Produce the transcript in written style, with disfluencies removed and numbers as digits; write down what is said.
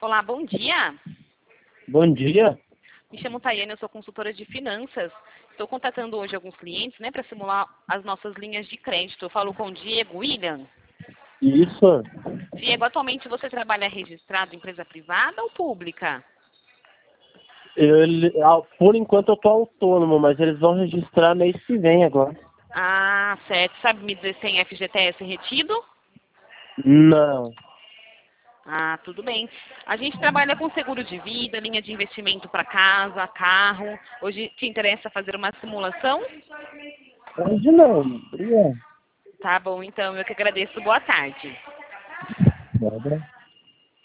Olá, bom dia. Bom dia. Me chamo Tayane, eu sou consultora de finanças. Estou contatando hoje alguns clientes, né, para simular as nossas linhas de crédito. Eu falo com o Diego William. Isso. Diego, atualmente você trabalha registrado em empresa privada ou pública? Por enquanto eu tô autônomo, mas eles vão registrar mês que vem agora. Ah, certo. Sabe me dizer se tem FGTS retido? Não. Ah, tudo bem. A gente trabalha com seguro de vida, linha de investimento para casa, carro. Hoje te interessa fazer uma simulação? Hoje não. Obrigado. Tá bom, então eu que agradeço. Boa tarde. Nada.